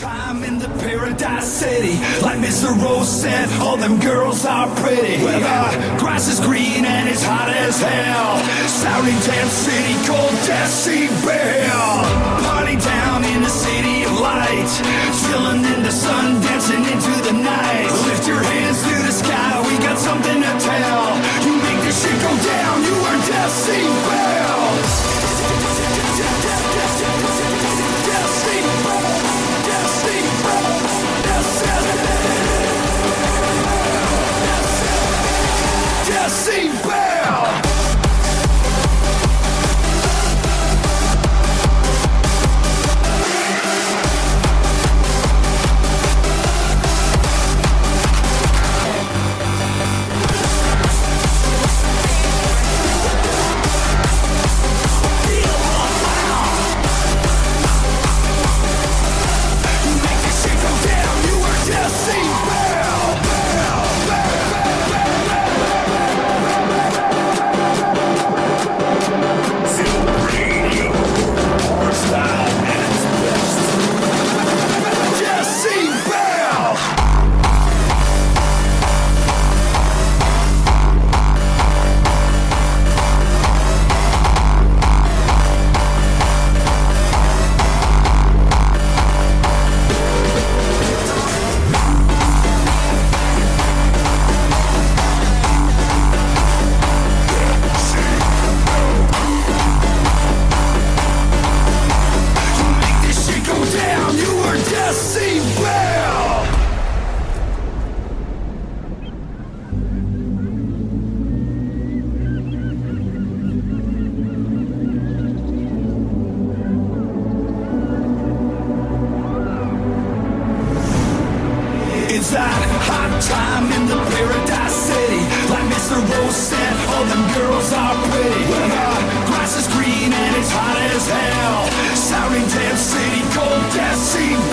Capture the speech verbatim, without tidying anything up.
time in the paradise city. Like Mister Rose said, all them girls are pretty. Well, the grass is green and it's hot as hell. Sounding damn city called Decibel. Party down in the city of light. Chilling in the sun, dancing into the night. Lift your hands to the sky, we got something to tell. You make this shit go down, you are Decibel. Decibel! It's that hot time in the paradise city. Like Mister Rose said, all them girls are pretty. Well, the grass is green and it's hot as hell. Sounding damn city called Decibel.